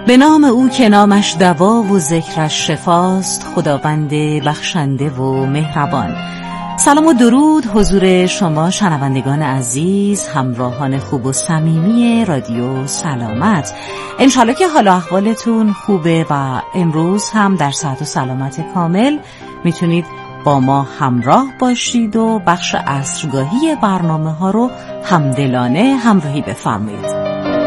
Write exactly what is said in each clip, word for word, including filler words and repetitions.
به نام او که نامش دوا و ذکرش شفاست، خداوند بخشنده و مهربان. سلام و درود حضور شما شنوندگان عزیز، همراهان خوب و صمیمی رادیو سلامت. انشالله که حال و احوالتون خوبه و امروز هم در صحت و سلامت کامل میتونید با ما همراه باشید و بخش عصرگاهی برنامه ها رو همدلانه همراهی بفرمایید.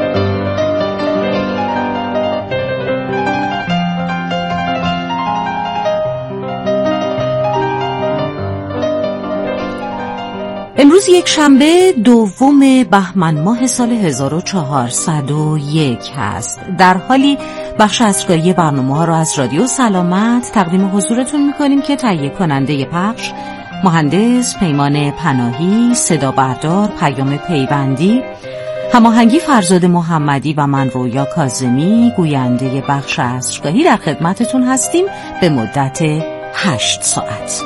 امروز یک شنبه دوم بهمن ماه سال هزار و چهارصد و یک هست. در حالی بخش عصرگاهی برنامه ها رو از رادیو سلامت تقدیم حضورتون میکنیم که تهیه کننده پخش مهندس پیمان پناهی، صدا بردار پیام پیوندی، هماهنگی فرزاد محمدی و من رویا کاظمی گوینده بخش عصرگاهی در خدمتتون هستیم به مدت هشت ساعت.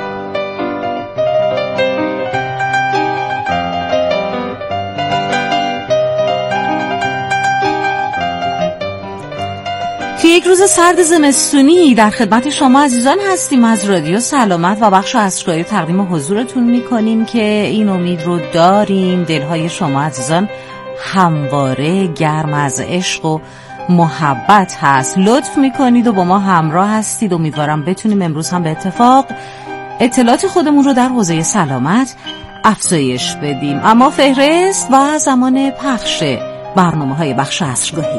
یک روز سرد زمستونی در خدمت شما عزیزان هستیم از رادیو سلامت و بخش عصرگاهی تقدیم حضورتون میکنیم که این امید رو داریم دلهای شما عزیزان همواره گرم از عشق و محبت هست. لطف میکنید و با ما همراه هستید. امیدوارم بتونیم امروز هم به اتفاق اطلاعات خودمون رو در حوزه سلامت افزایش بدیم. اما فهرست و زمان پخش برنامه های بخش عصرگاهی.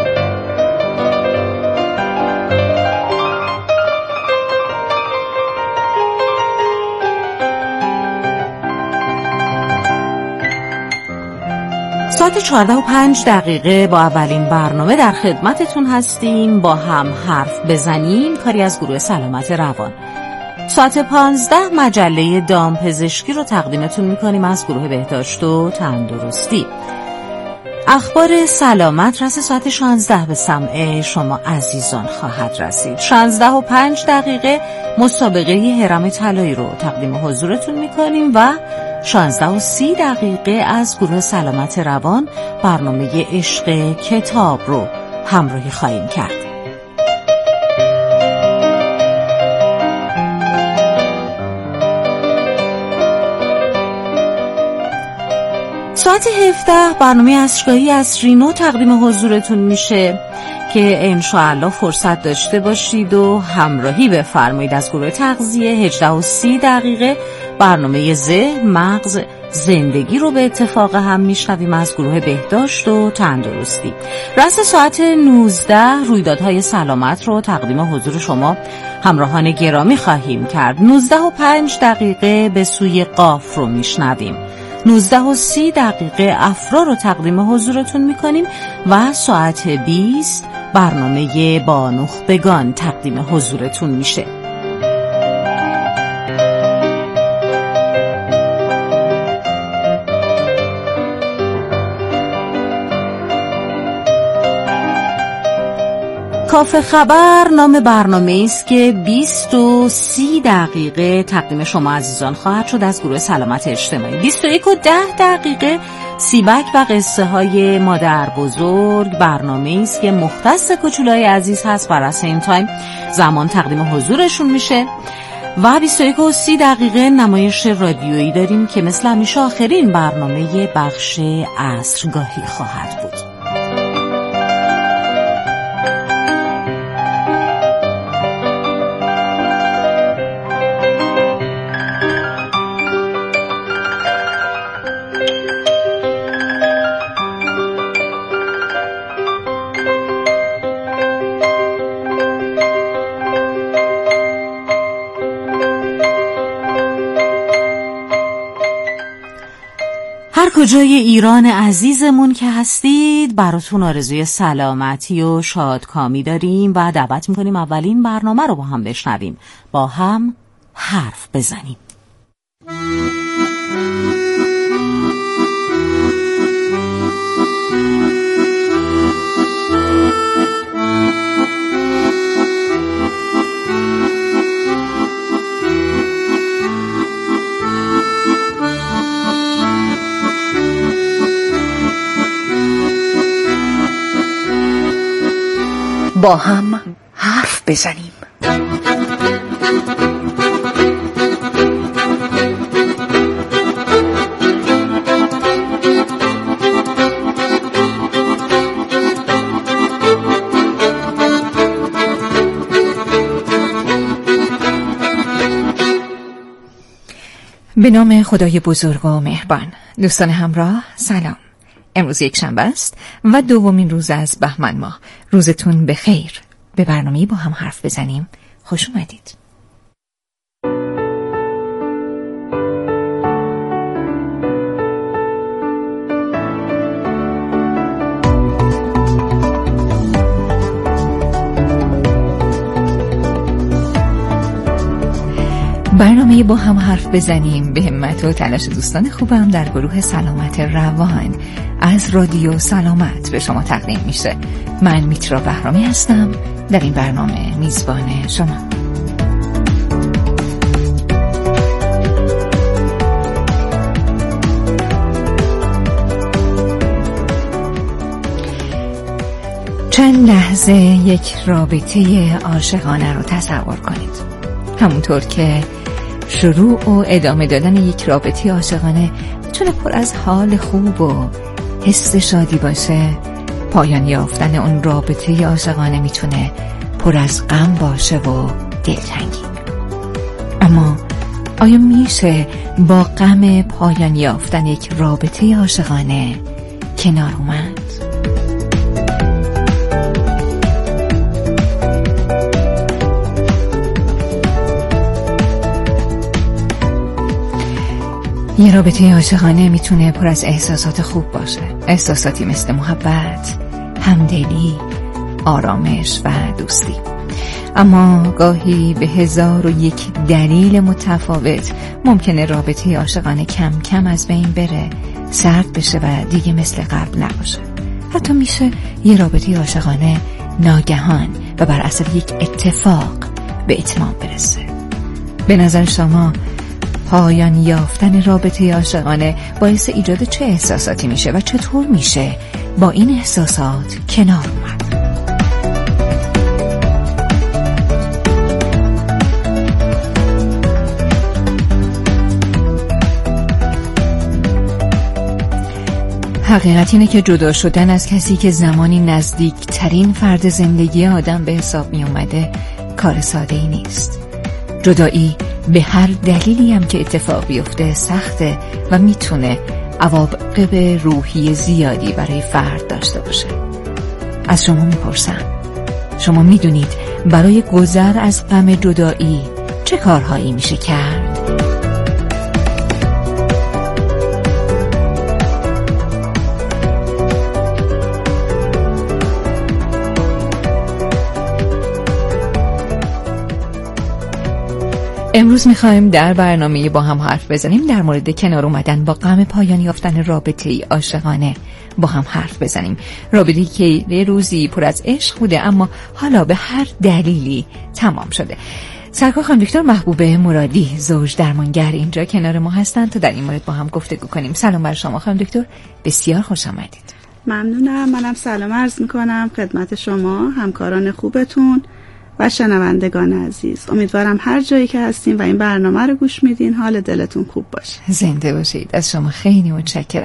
ساعت چهارده و پنج دقیقه با اولین برنامه در خدمتتون هستیم. با هم حرف بزنیم، کاری از گروه سلامت روان. ساعت پانزده مجله دامپزشکی رو تقدیمتون میکنیم از گروه بهداشت و تندرستی. اخبار سلامت رس ساعت شانزده به سمع شما عزیزان خواهد رسید. شانزده و پنج دقیقه مسابقه هرم طلایی رو تقدیم حضورتون میکنیم و شانزده و سی دقیقه از گروه سلامت روان برنامه عشق کتاب رو همراهی خواهیم کرد. ساعت هفده برنامه عصرگاهی از رینو تقدیم حضورتون میشه که انشاءالله فرصت داشته باشید و همراهی بفرمایید. از گروه تغذیه هجده و سی دقیقه برنامه ذهن مغز زندگی رو به اتفاق هم میشنویم از گروه بهداشت و تندرستی. رأس ساعت نوزده رویدادهای سلامت رو تقدیم حضور شما همراهان گرامی خواهیم کرد. نوزده و پنج دقیقه به سوی قاف رو میشنویم. نوزده و سی دقیقه افرا رو تقدیم حضورتون میکنیم و ساعت بیست برنامه با نخبگان تقدیم حضورتون میشه. کافه خبر نام برنامه است که بیست و سی دقیقه تقدیم شما عزیزان خواهد شد از گروه سلامت اجتماعی. بیست و یک و ده دقیقه سیبک و قصه های مادر بزرگ برنامه است که مختص کوچولای عزیز هست و رس این تایم زمان تقدیم حضورشون میشه. و بیست و یک و سی دقیقه نمایش رادیویی داریم که مثل همیشه آخرین برنامه بخش عصرگاهی خواهد بود. هر کجای ایران عزیزمون که هستید براتون آرزوی سلامتی و شادکامی داریم و دعوت میکنیم اولین برنامه رو با هم بشنویم. با هم حرف بزنیم. با هم حرف بزنیم. به نام خدای بزرگ و مهربان. دوستان همراه، سلام. امروز یک شنبه است و دومین روز از بهمن ماه. روزتون بخیر. به برنامه‌ای با هم حرف بزنیم خوش اومدید. برنامه با هم حرف بزنیم به همت و تلاش دوستان خوبم در گروه سلامت روان از رادیو سلامت به شما تقدیم میشه. من میترا بهرامی هستم، در این برنامه میزبان شما. چند لحظه یک رابطه عاشقانه رو تصور کنید. همونطور که شروع و ادامه دادن یک رابطه عاشقانه میتونه پر از حال خوب و حس شادی باشه، پایان یافتن اون رابطه عاشقانه میتونه پر از غم باشه و دلتنگی. اما آیا میشه با غم پایان یافتن یک رابطه عاشقانه کنار اومد؟ یه رابطه عاشقانه میتونه پر از احساسات خوب باشه، احساساتی مثل محبت، همدلی، آرامش و دوستی. اما گاهی به هزار و یک دلیل متفاوت ممکنه رابطه عاشقانه کم کم از بین بره، سرد بشه و دیگه مثل قبل نباشه. حتی میشه یه رابطه عاشقانه ناگهان و بر اثر یک اتفاق به اتمام برسه. به نظر شما پایان یافتن رابطه عاشقانه باعث ایجاد چه احساساتی میشه و چطور میشه با این احساسات کنار اومد؟ حقیقت اینه که جدا شدن از کسی که زمانی نزدیک ترین فرد زندگی آدم به حساب می اومده کار ساده ای نیست. جدایی به هر دلیلی هم که اتفاق بیفته سخته و میتونه عواقب روحی زیادی برای فرد داشته باشه. از شما میپرسم، شما میدونید برای گذر از غم جدایی چه کارهایی میشه کرد؟ امروز میخوایم در برنامه با هم حرف بزنیم در مورد کنار اومدن با غم پایان یافتن رابطه عاشقانه با هم حرف بزنیم. رابطه‌ای که یه روزی پر از عشق بوده اما حالا به هر دلیلی تمام شده. سرکار خانم دکتر محبوبه مرادی، زوج درمانگر، اینجا کنار ما هستن تا در این مورد با هم گفتگو کنیم. سلام بر شما خانم دکتر، بسیار خوش آمدید. ممنونم. منم سلام عرض میکنم خدمت شما، همکاران خوبتون و شنوندگان عزیز. امیدوارم هر جایی که هستین و این برنامه رو گوش میدین حال دلتون خوب باشه. زنده باشید. از شما خیلی متشکرم.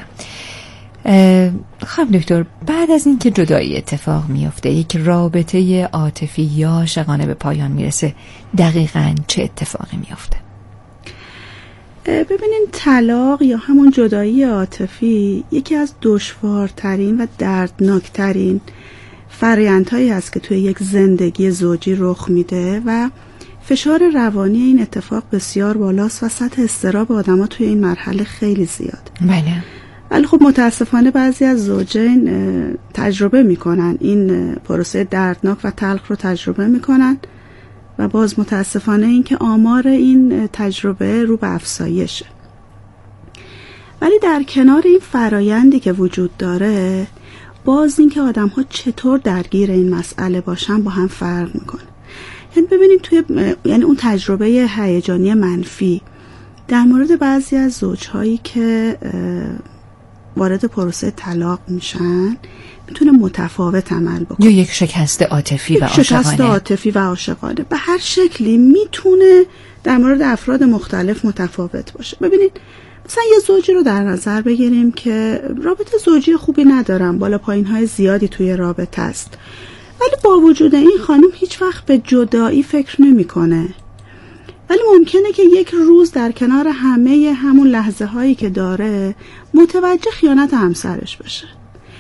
خانم دکتر، بعد از اینکه جدایی اتفاق میفته، یک رابطه عاطفی یا عاشقانه به پایان میرسه، دقیقاً چه اتفاقی میفته؟ ببینین، طلاق یا همون جدایی عاطفی یکی از دشوارترین و دردناکترین فرآیندهایی هست که توی یک زندگی زوجی رخ میده و فشار روانی این اتفاق بسیار بالاست و سطح اضطراب آدم‌ها توی این مرحله خیلی زیاده. بله. ولی خب متاسفانه بعضی از زوجین تجربه میکنن این پروسه دردناک و تلخ رو تجربه میکنن و باز متاسفانه این که آمار این تجربه رو به افزایشه. ولی در کنار این فرایندی که وجود داره، باز این که آدم ها چطور درگیر این مسئله باشن با هم فرق میکنه. یعنی ببینید توی یعنی اون تجربه هیجانی منفی در مورد بعضی از زوجهایی که وارد پروسه طلاق میشن میتونه متفاوت عمل بکنه، یا یک شکست عاطفی و عاشقانه. شکست عاطفی و عاشقانه به هر شکلی میتونه در مورد افراد مختلف متفاوت باشه. ببینید مثلا یه زوجی رو در نظر بگیریم که رابطه زوجی خوبی ندارن، بالا پایین های زیادی توی رابطه است، ولی با وجود این خانم هیچ وقت به جدایی فکر نمیکنه، ولی ممکنه که یک روز در کنار همه همون لحظه هایی که داره متوجه خیانت همسرش بشه.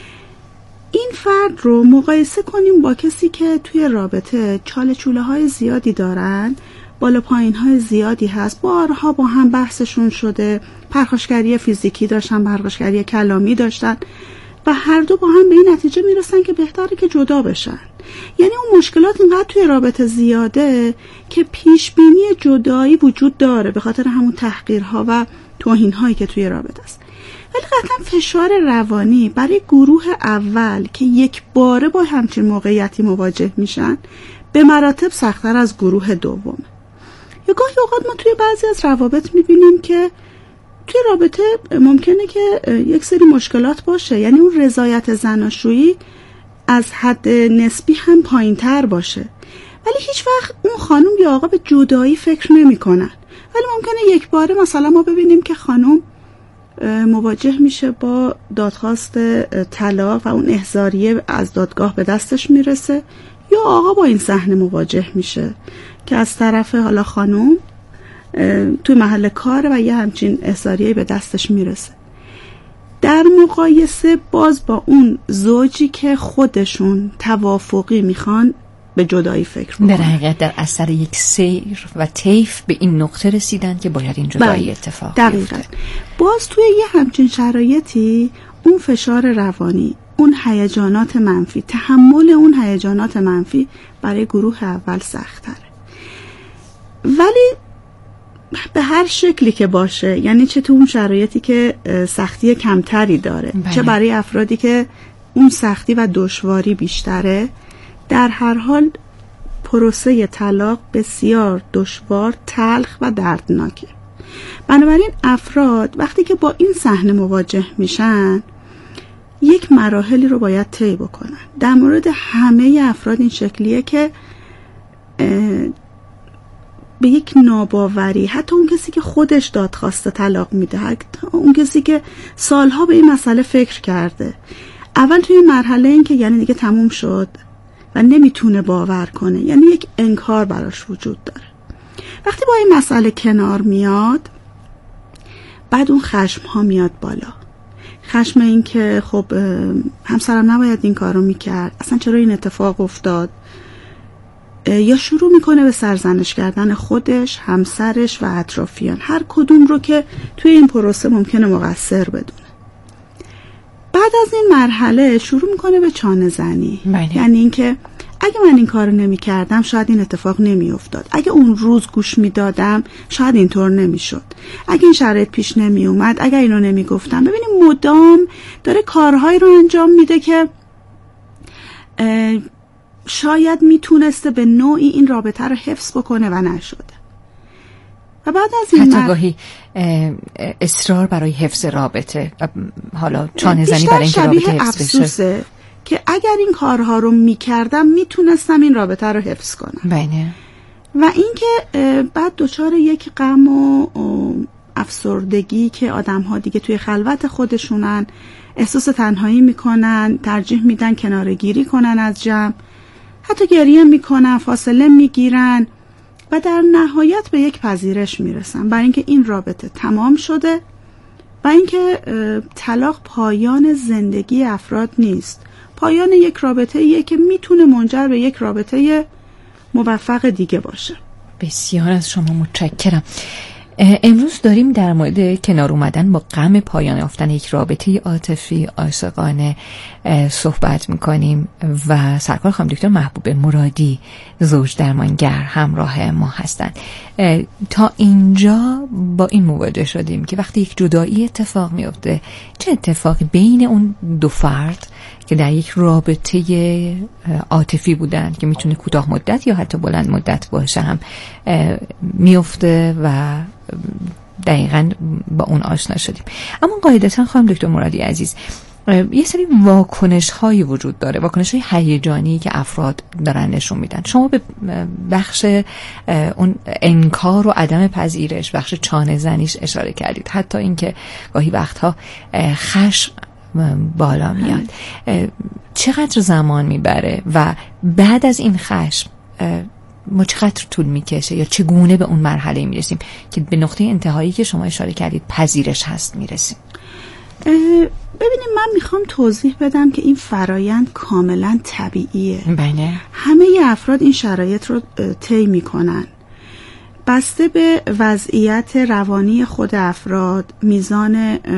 این فرد رو مقایسه کنیم با کسی که توی رابطه چاله چوله های زیادی دارن، بالا پایین های زیادی هست، بارها با هم بحثشون شده، پرخاشگری فیزیکی داشتن، پرخاشگری کلامی داشتن و هر دو با هم به این نتیجه میرسن که بهتره که جدا بشن. یعنی اون مشکلات اینقدر توی رابطه زیاده که پیش بینی جدایی وجود داره به خاطر همون تحقیرها و توهین‌هایی که توی رابطه است. ولی قطعا فشار روانی برای گروه اول که یک باره با همچین موقعیتی مواجه میشن به مراتب سخت‌تر از گروه دوم. یا گاهی اوقات ما توی بعضی از روابط میبینیم که توی رابطه ممکنه که یک سری مشکلات باشه، یعنی اون رضایت زناشویی از حد نسبی هم پایین تر باشه، ولی هیچ وقت اون خانم یا آقا به جدایی فکر نمی کنن. ولی ممکنه یک باره مثلا ما ببینیم که خانم مواجه میشه با دادخواست طلاق و اون احضاریه از دادگاه به دستش میرسه، یا آقا با این صحنه مواجه میشه که از طرف حالا خانم توی محل کار و یه همچین احضاریه به دستش میرسه. در مقایسه باز با اون زوجی که خودشون توافقی میخوان به جدایی فکر میکنن، در حقیقت در اثر یک سیر و طیف به این نقطه رسیدن که باید این جدایی بله. اتفاق دقیقاً. باز توی یه همچین شرایطی اون فشار روانی، اون هیجانات منفی، تحمل اون هیجانات منفی برای گروه اول سخت‌تره. ولی به هر شکلی که باشه، یعنی چه تو اون شرایطی که سختی کمتری داره بله. چه برای افرادی که اون سختی و دشواری بیشتره، در هر حال پروسه طلاق بسیار دشوار، تلخ و دردناکه. بنابراین افراد وقتی که با این صحنه مواجه میشن یک مراحلی رو باید طی بکنن. در مورد همه افراد این شکلیه که به یک ناباوری، حتی اون کسی که خودش دادخواست طلاق میده، اون کسی که سالها به این مسئله فکر کرده، اول توی مرحله این که یعنی دیگه تموم شد و نمیتونه باور کنه، یعنی یک انکار براش وجود داره. وقتی با این مسئله کنار میاد، بعد اون خشم ها میاد بالا. خشم این که خب همسرم نباید این کار رو میکرد، اصلا چرا این اتفاق افتاد، یا شروع میکنه به سرزنش کردن خودش، همسرش و اطرافیان، هر کدوم رو که توی این پروسه ممکنه مقصر بدونه. بعد از این مرحله شروع میکنه به چانه زنی. یعنی اینکه اگه من این کارو نمیکردم شاید این اتفاق نمیافتاد، اگه اون روز گوش میدادم شاید اینطور نمیشد، اگه این شرایط پیش نمیومد، اگه اینو نمیگفتم. ببینیم مدام داره کارهایی رو انجام میده که شاید میتونسته به نوعی این رابطه رو حفظ بکنه و نشده. و بعد از این حتی گاهی اصرار برای حفظ رابطه، حالا چانه زنی برای اینکه رابطه حفظ بشه، که اگر این کارها رو میکردم میتونستم این رابطه رو حفظ کنم. بله. و اینکه بعد دچار یک غم و افسردگی که آدم‌ها دیگه توی خلوت خودشونن، احساس تنهایی میکنن، ترجیح میدن کناره‌گیری کنن از جمع، حتی گریه میکنن، فاصله میگیرن و در نهایت به یک پذیرش میرسن برای اینکه این رابطه تمام شده و اینکه طلاق پایان زندگی افراد نیست، پایان یک رابطه ایه که میتونه منجر به یک رابطه موفق دیگه باشه. بسیار از شما متشکرم. امروز داریم در مورد کنار اومدن با غم پایان یافتن یک رابطه عاطفی عاشقانه صحبت میکنیم و سرکار خانم دکتر محبوب مرادی، زوج درمانگر، همراه ما هستند. تا اینجا با این مواجه شدیم که وقتی یک جدایی اتفاق میفته، چه اتفاقی بین اون دو فرد که در یک رابطه عاطفی بودن که میتونه کوتاه مدت یا حتی بلند مدت باشه هم میفته و دقیقاً با اون آشنا شدیم. اما قاعدتاً خانم دکتر مرادی عزیز، یه سری واکنش هایی وجود داره، واکنش های هیجانی که افراد دارن نشون میدن. شما به بخش اون انکار و عدم پذیرش، بخش چانه زنیش اشاره کردید، حتی اینکه گاهی وقتها خشم بالا میاد. چقدر زمان میبره و بعد از این خشم ما چقدر طول میکشه یا چگونه به اون مرحله میرسیم که به نقطه انتهایی که شما اشاره کردید پذیرش هست میرسیم؟ ببینیم، من میخوام توضیح بدم که این فرایند کاملا طبیعیه. بله. همه ی افراد این شرایط رو طی میکنن. بسته به وضعیت روانی خود افراد، میزان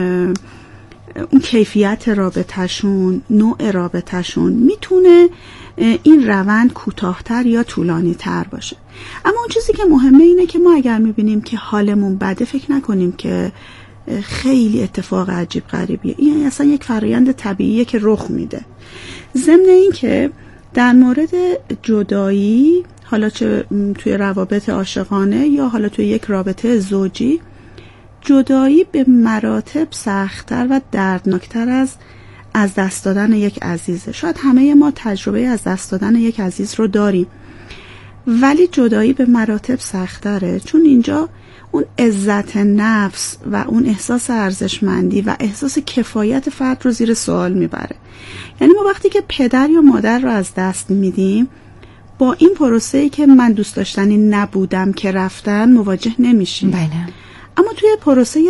اون کیفیت رابطه‌شون، نوع رابطه‌شون، میتونه این روند کوتاه‌تر یا طولانی‌تر باشه. اما اون چیزی که مهمه اینه که ما اگر میبینیم که حالمون بده، فکر نکنیم که خیلی اتفاق عجیب غریبیه. این اصلا یک فرایند طبیعیه که رخ میده. ضمن این که در مورد جدایی، حالا چه توی روابط عاشقانه یا حالا توی یک رابطه زوجی، جدایی به مراتب سخت‌تر و دردناکتر از از دست دادن یک عزیزه. شاید همه ما تجربه از دست دادن یک عزیز رو داریم، ولی جدایی به مراتب سخت‌تره، چون اینجا اون عزت نفس و اون احساس ارزشمندی و احساس کفایت فرد رو زیر سوال میبره. یعنی ما وقتی که پدر یا مادر رو از دست میدیم، با این پروسه‌ای که من دوست داشتنی نبودم که رفتن مواجه نمیشیم. بله. اما توی پروسه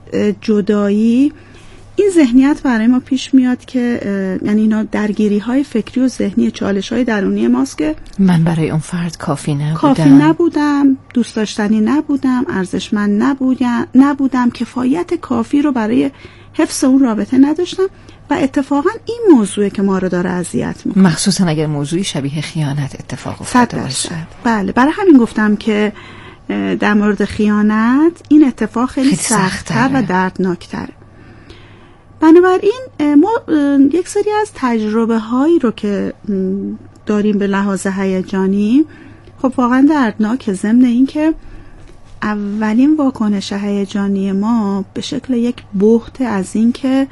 جدایی این ذهنیت برای ما پیش میاد که یعنی اینا درگیری های فکری و ذهنی، چالش های درونی ماست که من برای اون فرد کافی نبودم، کافی نبودم، دوست داشتنی نبودم، ارزشمند نبودم، نبودم، کفایت کافی رو برای حفظ اون رابطه نداشتم. و اتفاقا این موضوعه که ما رو داره اذیت میکنه، مخصوصا اگر موضوعی شبیه خیانت اتفاق افتاده باشه. بله، برای همین گفتم که در مورد خیانت این اتفاق خیلی سخت‌تر و دردناکتره. بنابراین ما یک سری از تجربه هایی رو که داریم به لحاظ هیجانی، خب واقعا دردناکه. ضمن این که اولین واکنش هیجانی ما به شکل یک بهت از این که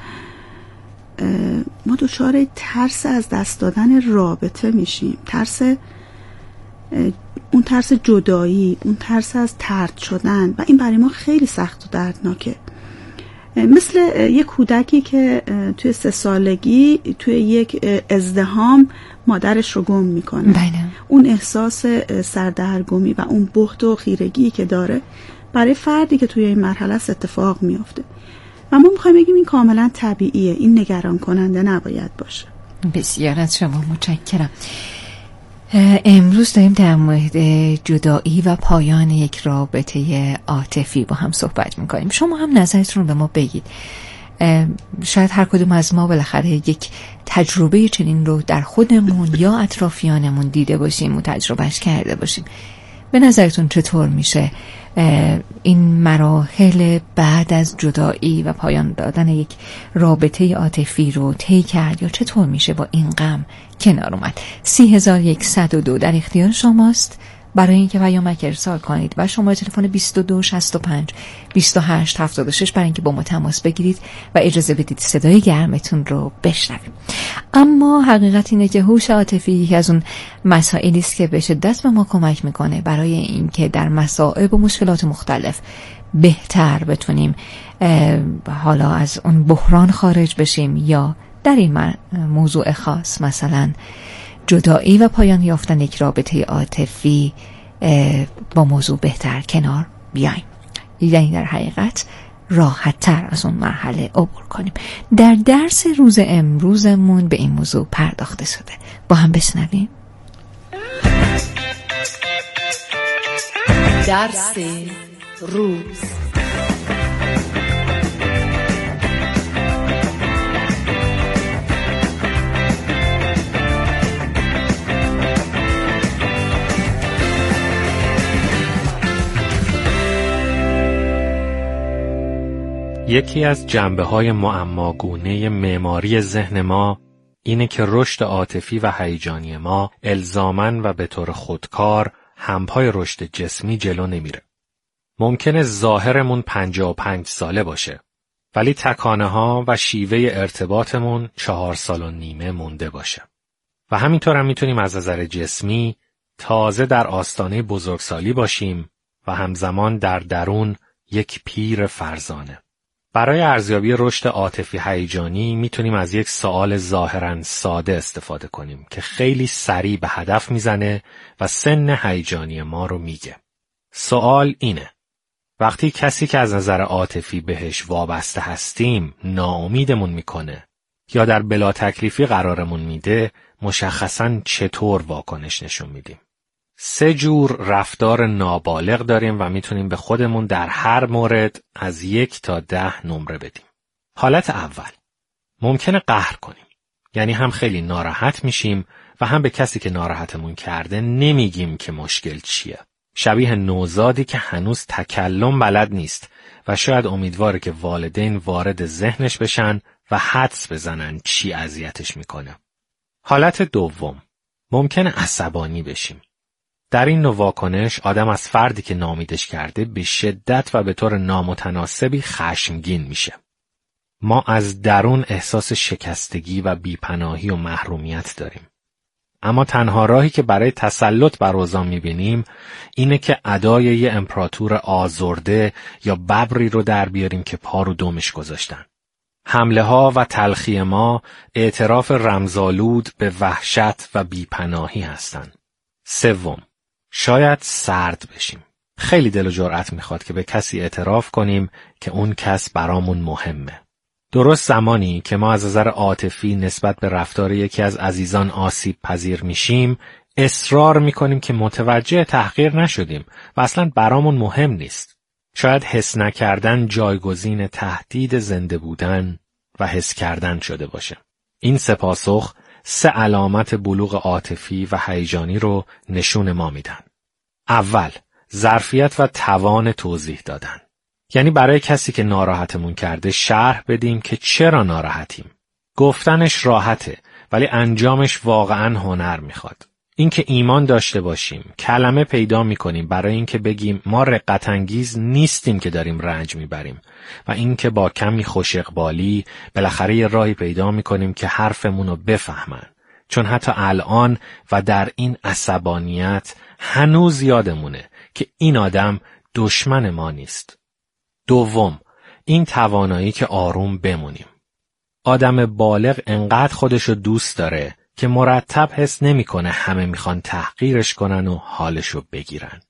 ما دچار ترس از دست دادن رابطه میشیم، ترس، اون ترس جدایی، اون ترس از طرد شدن، و این برای ما خیلی سخت و دردناکه. مثل یک کودکی که توی سه سالگی توی یک ازدحام مادرش رو گم میکنه. بله. اون احساس سردرگمی و اون بهت و خیرگی که داره برای فردی که توی این مرحله است اتفاق میفته و ما میخوایم بگیم این کاملا طبیعیه، این نگران کننده نباید باشه. بسیار از شما متشکرم. امروز داریم در مورد جدایی و پایان یک رابطه عاطفی با هم صحبت میکنیم. شما هم نظرتون رو به ما بگید. شاید هر کدوم از ما بالاخره یک تجربه چنین رو در خودمون یا اطرافیانمون دیده باشیم و تجربهش کرده باشیم. به نظرتون چطور میشه این مراحل بعد از جدایی و پایان دادن یک رابطه عاطفی رو طی کرد، یا چطور میشه با این غم کنار اومد؟ سی هزار یکصد و دو در اختیار شماست برای اینکه پیامک ارسال کنید و شماره تلفن بیست و دو شصت و پنج بیست و هشت هفتاد و شش برای اینکه با ما تماس بگیرید و اجازه بدید صدای گرمتون رو بشنویم. اما حقیقت اینه که هوش عاطفی یکی از اون مسائلی است که به شدت به ما کمک میکنه برای اینکه در مصائب و مشکلات مختلف بهتر بتونیم حالا از اون بحران خارج بشیم، یا در این موضوع خاص مثلا جدایی و پایان یافتن یک رابطه عاطفی با موضوع بهتر کنار بیایم، یعنی در حقیقت راحت تر از اون مرحله عبور کنیم. در درس روز امروزمون به این موضوع پرداخته شده، با هم بشنویم. درس روز. یکی از جنبه‌های معماگونه معماری ذهن ما اینه که رشد عاطفی و هیجانی ما الزاماً و به طور خودکار همپای رشد جسمی جلو نمیره. ممکنه ظاهرمون پنجاه و پنج ساله باشه، ولی تکانه ها و شیوه ارتباطمون چهار سال و نیمه مونده باشه. و همینطور هم میتونیم از نظر جسمی تازه در آستانه بزرگسالی باشیم و همزمان در درون یک پیر فرزانه. برای ارزیابی رشد عاطفی هیجانی میتونیم از یک سوال ظاهراً ساده استفاده کنیم که خیلی سریع به هدف میزنه و سن هیجانی ما رو میگه. سوال اینه: وقتی کسی که از نظر عاطفی بهش وابسته هستیم ناامیدمون میکنه یا در بلا تکلیفی قرارمون میده، مشخصاً چطور واکنش نشون میدیم؟ سه جور رفتار نابالغ داریم و میتونیم به خودمون در هر مورد از یک تا ده نمره بدیم. حالت اول، ممکنه قهر کنیم. یعنی هم خیلی ناراحت میشیم و هم به کسی که ناراحتمون کرده نمیگیم که مشکل چیه. شبیه نوزادی که هنوز تکلم بلد نیست و شاید امیدواره که والدین وارد ذهنش بشن و حدس بزنن چی اذیتش میکنه. حالت دوم، ممکنه عصبانی بشیم. در این نوع واکنش آدم از فردی که ناامیدش کرده به شدت و به طور نامتناسبی خشمگین میشه. ما از درون احساس شکستگی و بیپناهی و محرومیت داریم. اما تنها راهی که برای تسلط بر اوضاع میبینیم اینه که ادای یه امپراتور آزرده یا ببری رو در بیاریم که پا رو دمش گذاشتن. حمله ها و تلخی ما اعتراف رمزآلود به وحشت و بیپناهی هستن. سوم، شاید سرد بشیم. خیلی دل و جرأت میخواد که به کسی اعتراف کنیم که اون کس برامون مهمه. درست زمانی که ما از نظر عاطفی نسبت به رفتار یکی از عزیزان آسیب پذیر میشیم، اصرار میکنیم که متوجه تحقیر نشدیم و اصلا برامون مهم نیست. شاید حس نکردن جایگزین تهدید زنده بودن و حس کردن شده باشه. این سه پاسخ سه علامت بلوغ عاطفی و هیجانی رو نشون ما میدن. اول، ظرفیت و توان توضیح دادن. یعنی برای کسی که ناراحتمون کرده شرح بدیم که چرا ناراحتیم. گفتنش راحته ولی انجامش واقعاً هنر میخواد. اینکه ایمان داشته باشیم، کلمه پیدا میکنیم برای اینکه بگیم ما رقت انگیز نیستیم که داریم رنج میبریم و اینکه با کمی خوش اقبالی بالاخره یه راهی پیدا میکنیم که حرفمون رو بفهمن. چون حتی الان و در این عصبانیت هنوز یادمونه که این آدم دشمن ما نیست. دوم، این توانایی که آروم بمونیم. آدم بالغ انقدر خودشو دوست داره که مرتب حس نمیکنه همه میخوان تحقیرش کنن و حالشو بگیرن.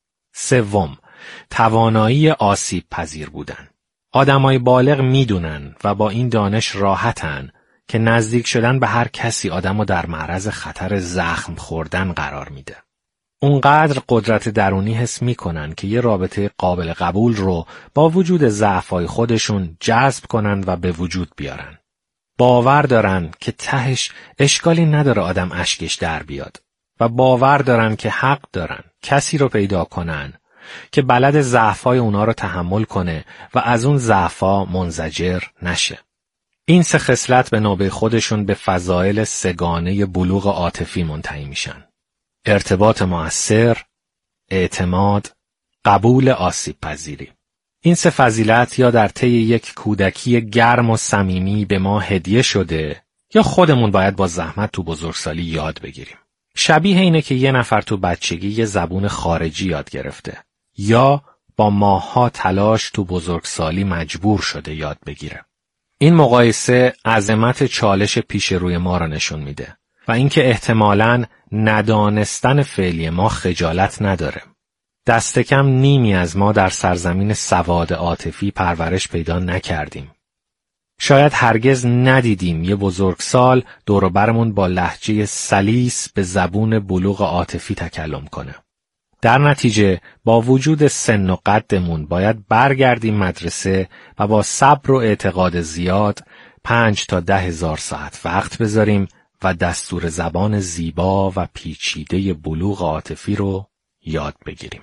سوم، توانایی آسیب پذیر بودن. آدمای بالغ میدونن و با این دانش راحتن که نزدیک شدن به هر کسی آدمو در معرض خطر زخم خوردن قرار میده. اونقدر قدرت درونی حس میکنن که یه رابطه قابل قبول رو با وجود ضعف‌های خودشون جذب کنن و به وجود بیارن. باور دارن که تهش اشکالی نداره آدم اشکش در بیاد و باور دارن که حق دارن کسی رو پیدا کنن که بلد ضعف‌های اونا رو تحمل کنه و از اون ضعف‌ها منزجر نشه. این سه خصلت به نوبه خودشون به فضایل سگانه بلوغ عاطفی منتهی میشن. ارتباط مؤثر، اعتماد، قبول آسیب پذیری. این سه فضیلت یا در طی یک کودکی گرم و صمیمی به ما هدیه شده یا خودمون باید با زحمت تو بزرگسالی یاد بگیریم. شبیه اینه که یه نفر تو بچگی یه زبون خارجی یاد گرفته یا با ماه‌ها تلاش تو بزرگسالی مجبور شده یاد بگیره. این مقایسه عظمت چالش پیش روی ما رو نشون میده و اینکه احتمالاً ندانستن فعلی ما خجالت نداره. دست کم نیمی از ما در سرزمین سواد عاطفی پرورش پیدا نکردیم. شاید هرگز ندیدیم یه بزرگسال دور و برمون با لهجه سلیس به زبون بلوغ عاطفی تکلم کنه. در نتیجه با وجود سن و قدمون باید برگردیم مدرسه و با صبر و اعتقاد زیاد پنج تا ده هزار ساعت وقت بذاریم و دستور زبان زیبا و پیچیده بلوغ عاطفی رو یاد بگیریم.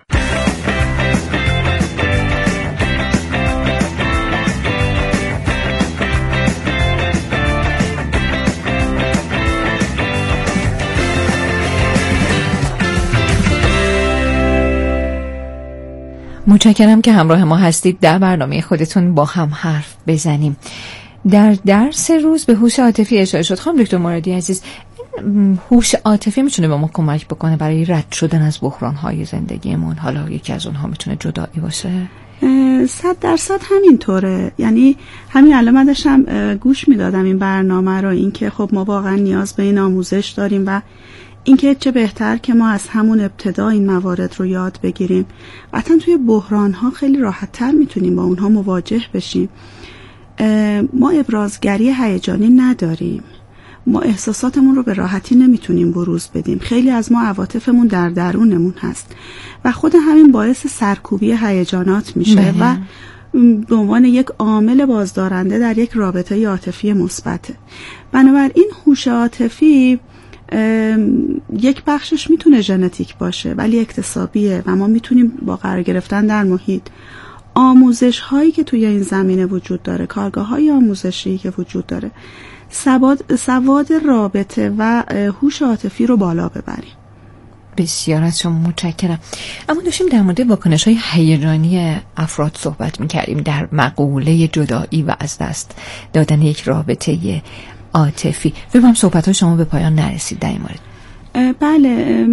متشکرم که همراه ما هستید در برنامه خودتون با هم حرف بزنیم. در درس روز به هوش عاطفی اشاره شد. خانم دکتر مرادی عزیز، هوش عاطفی میتونه به ما کمک بکنه برای رد شدن از بحران‌های زندگیمون؟ حالا یکی از اونها میتونه جدایی باشه؟ صد درصد همینطوره. یعنی همین الان من داشتم گوش میدادم این برنامه رو، اینکه خب ما واقعا نیاز به این آموزش داریم و اینکه چه بهتر که ما از همون ابتدا این موارد رو یاد بگیریم. قطعا توی بحران‌ها خیلی راحت‌تر میتونیم با اونها مواجه بشیم. ما ابرازگری هیجانی نداریم، ما احساساتمون رو به راحتی نمیتونیم بروز بدیم. خیلی از ما عواطفمون در درونمون هست و خود همین باعث سرکوبی هیجانات میشه بله. و به عنوان یک عامل بازدارنده در یک رابطه عاطفی مثبته. بنابراین هوش عاطفی یک بخشش میتونه ژنتیک باشه ولی اکتسابیه و ما میتونیم با قرار گرفتن در محیط، آموزش هایی که توی این زمینه وجود داره، کارگاه های آموزشی که وجود داره، سواد, سواد رابطه و هوش عاطفی رو بالا ببریم. بسیار از شما متشکرم. اما داشتیم در مورد واکنش های هیجانی افراد صحبت میکردیم در مقوله جدایی و از دست دادن یک رابطه عاطفی. فکر کنم صحبت های شما به پایان نرسید در این مورد. بله،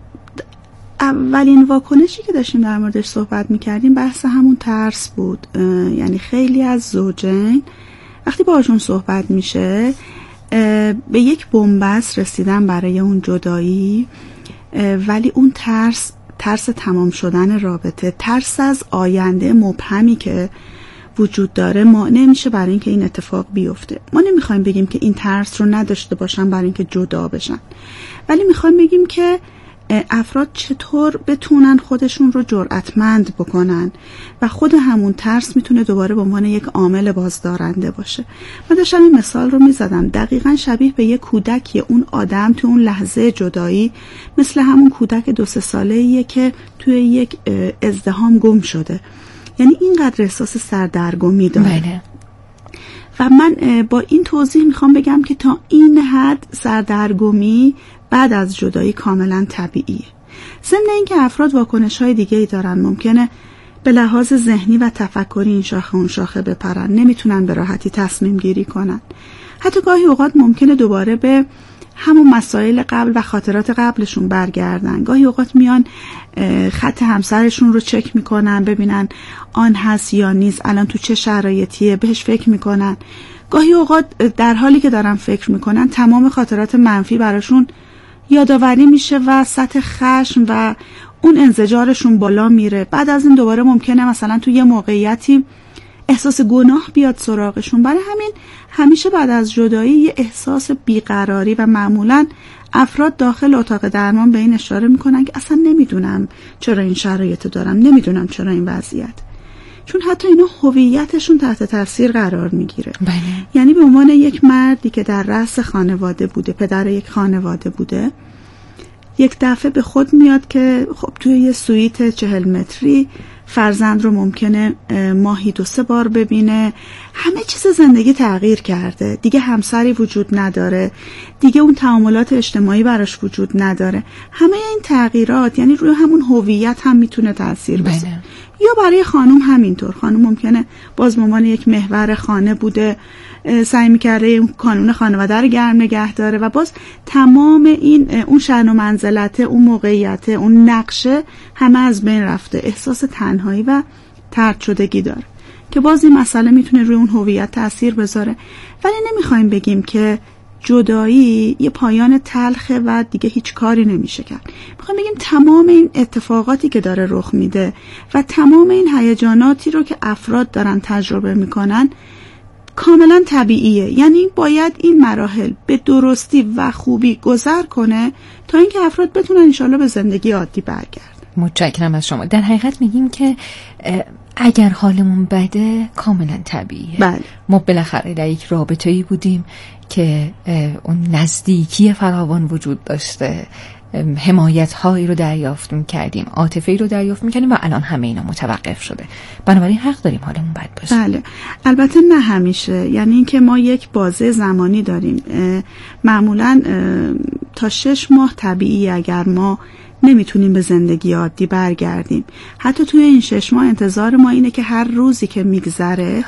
اولین واکنشی که داشتیم در موردش صحبت میکردیم بحث همون ترس بود. یعنی خیلی از زوجین وقتی باهاشون صحبت میشه به یک بنبست رسیدن برای اون جدایی، ولی اون ترس ترس تمام شدن رابطه، ترس از آینده مبهمی که وجود داره مانع میشه برای اینکه این اتفاق بیفته. ما نمیخوایم بگیم که این ترس رو نداشته باشن برای اینکه جدا بشن، ولی میخوایم بگیم که افراد چطور بتونن خودشون رو جرأتمند بکنن و خود همون ترس میتونه دوباره به عنوان یک عامل بازدارنده باشه. من داشتم این مثال رو میزدم، دقیقاً شبیه به یک کودکی. اون آدم تو اون لحظه جدایی مثل همون کودک دو سه ساله‌ایه که توی یک ازدحام گم شده، یعنی اینقدر احساس سردرگمی داره. بله. و من با این توضیح میخوام بگم که تا این حد سردرگمی بعد از جدایی کاملا طبیعیه. ضمن اینکه افراد واکنش‌های دیگه‌ای دارن، ممکنه به لحاظ ذهنی و تفکری این شاخه اون شاخه بپرن، نمیتونن به راحتی تصمیم گیری کنن. حتی گاهی اوقات ممکنه دوباره به همون مسائل قبل و خاطرات قبلشون برگردن. گاهی اوقات میان خط همسرشون رو چک میکنن ببینن آن هست یا نیست، الان تو چه شرایطیه، بهش فکر میکنن. گاهی اوقات در حالی که دارن فکر میکنن تمام خاطرات منفی براشون یادآوری میشه و سطح خشم و اون انزجارشون بالا میره. بعد از این دوباره ممکنه مثلا تو یه موقعیتی احساس گناه بیاد سراغشون. برای همین همیشه بعد از جدایی یه احساس بیقراری و معمولاً افراد داخل اتاق درمان به این اشاره میکنن که اصلا نمیدونم چرا این شرایط دارم، نمیدونم چرا این وضعیت، چون حتی اینا هویتشون تحت تاثیر قرار میگیره. بله. یعنی به عنوان یک مردی که در رأس خانواده بوده، پدر یک خانواده بوده، یک دفعه به خود میاد که خب توی یه سویت چهل متری فرزند رو ممکنه ماهی دو سه بار ببینه، همه چیز زندگی تغییر کرده، دیگه همسری وجود نداره، دیگه اون تعاملات اجتماعی براش وجود نداره. همه این تغییرات یعنی روی همون هویت هم میتونه تأثیر بذاره. یا برای خانم همینطور، خانم ممکنه باز به عنوان یک محور خانه بوده، سعی میکرده اون کانون خانواده رو گرم نگه داره و باز تمام این اون شأن و منزلته، اون موقعیت، اون نقشه همه از بین رفته. احساس تنهایی و طرد شدگی داره که باز این مسئله میتونه روی اون هویت تأثیر بذاره. ولی نمیخوایم بگیم که جدایی یه پایان تلخه و دیگه هیچ کاری نمیشه کرد. میخوایم بگیم تمام این اتفاقاتی که داره رخ میده و تمام این هیجاناتی رو که افراد دارن تجربه میکنن کاملا طبیعیه. یعنی باید این مراحل به درستی و خوبی گذر کنه تا اینکه افراد بتونن انشالله به زندگی عادی برگردن. متشکرم از شما. در حقیقت میگیم که اگر حالمون بده کاملا طبیعیه. بله. ما بالاخره در یک رابطه‌ای بودیم که اون نزدیکی فراوان وجود داشته، حمایت هایی رو دریافت می‌کردیم، عاطفه‌ای رو دریافت می‌کردیم و الان همه اینا متوقف شده. بنابراین حق داریم حالمون بد باشه. بله. البته نه همیشه. یعنی اینکه ما یک بازه زمانی داریم. معمولاً تا شش ماه طبیعی اگر ما نمیتونیم به زندگی عادی برگردیم. حتی توی این شش ماه انتظار ما اینه که هر روزی که میگذره